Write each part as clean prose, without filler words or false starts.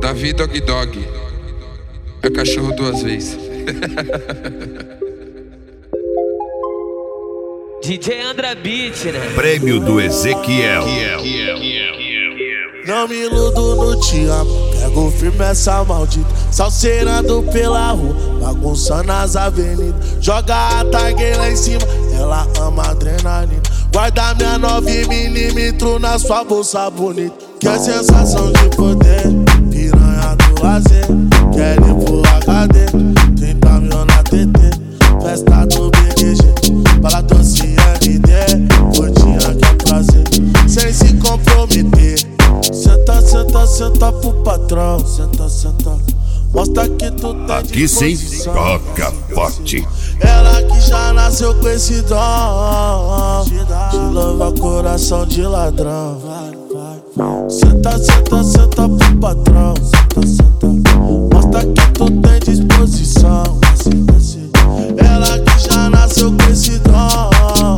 Davi Dog Dog. É cachorro duas vezes. DJ Andra Beat, né? Prêmio do Ezequiel. Não me iludo no te amo, pego firme essa maldita, salseirando pela rua, bagunçando as avenidas. Joga a tag lá em cima, ela ama adrenalina. Guarda minha 9mm na sua bolsa bonita. Quer sensação de poder, piranha do lazer. Quer ir pro HD, 30 mil na TT. Festa do BGG, bala doce MD. Gordinha que é prazer, sem se comprometer. Senta, senta, senta pro patrão. Senta, senta, mostra que tu tem Aqui sim, toca forte. Ela que já nasceu com esse dom de louva coração de ladrão. Senta, senta, senta pro patrão. Senta, senta, mostra que tu tem disposição. Ela que já nasceu com esse dom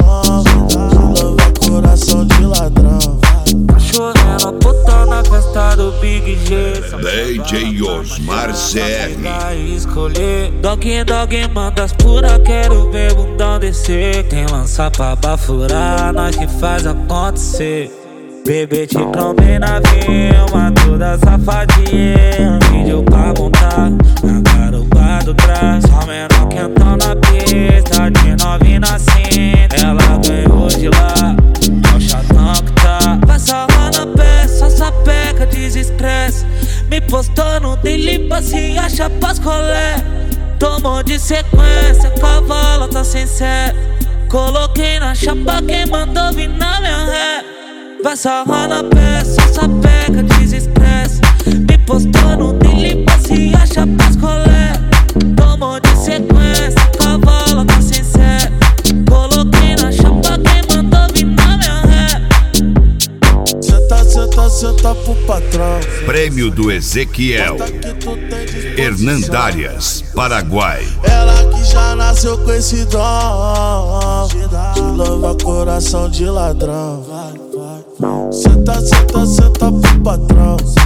de louva coração de ladrão. Cachorrena puta na festa do Big G. DJ Osmar CR. Escolher Dog Dog manda as pura, quero ver bundão descer. Tem lança pra bafurar, nós que faz acontecer. Bebê te trombei na filma, toda safadinha. Vídeo pra montar, na garupa do trás. Só menor quentão na pista, de novinha na cinta. Ela ganhou de lá, é o chatão que tá. Passa lá na peça, sapeca, desestresse. Me postou no daily pra se achar pras colé. Tomou de sequência, cavalo tá sem sé. Coloquei na chapa quem mandou vir na minha ré. Vai sarrar na peça, sapeca, desestresse. Me postou no daily pra se achar pras colé. Tomou de sequência, cavalo tá sem sé. Coloquei na chapa quem mandou vir na minha ré. Senta, senta, senta pro patrão. Prêmio do Ezequiel. Hernandarias, Paraguai. Ela que já nasceu com esse dom de louva coração de ladrão. Senta, senta, senta pro patrão.